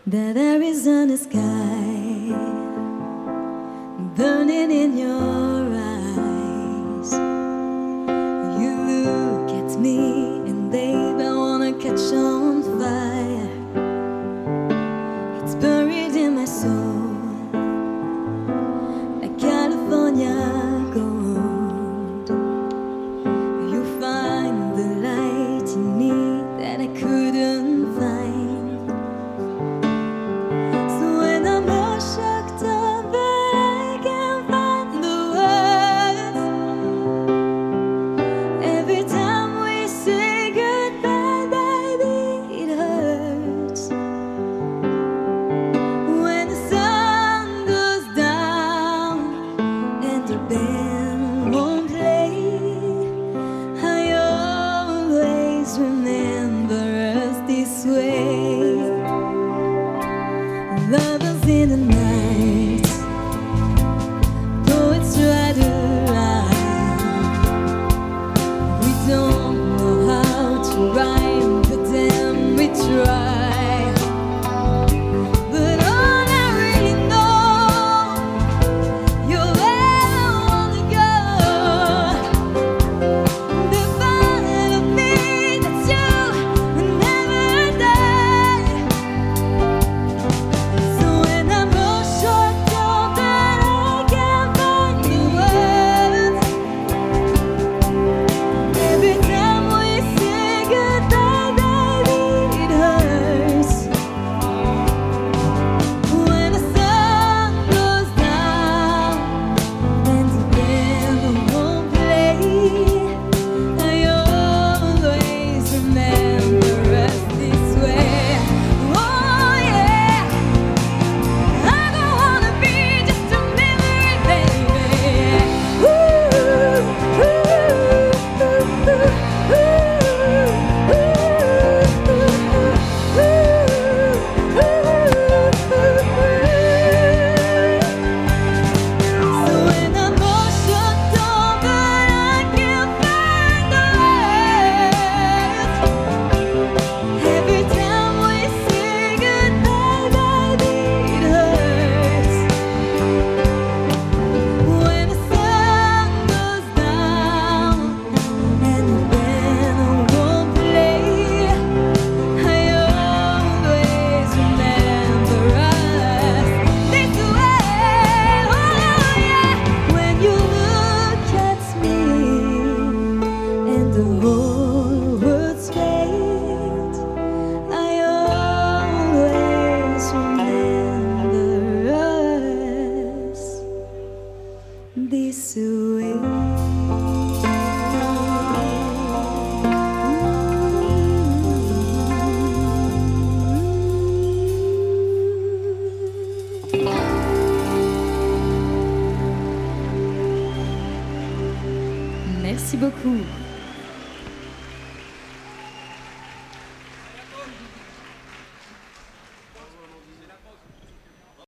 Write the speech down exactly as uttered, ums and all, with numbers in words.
that Arizona sky burning in your eyes. You look at me and babe, I wanna catch on fire. It's buried in my soul like California gold. You find the light in me that I couldn't find. Band won't play, I always remember us this way. Lovers in the night, poets try to rhyme. We don't know how to rhyme, but then we try. The whole world's fate, I always remember us this way. Merci beaucoup.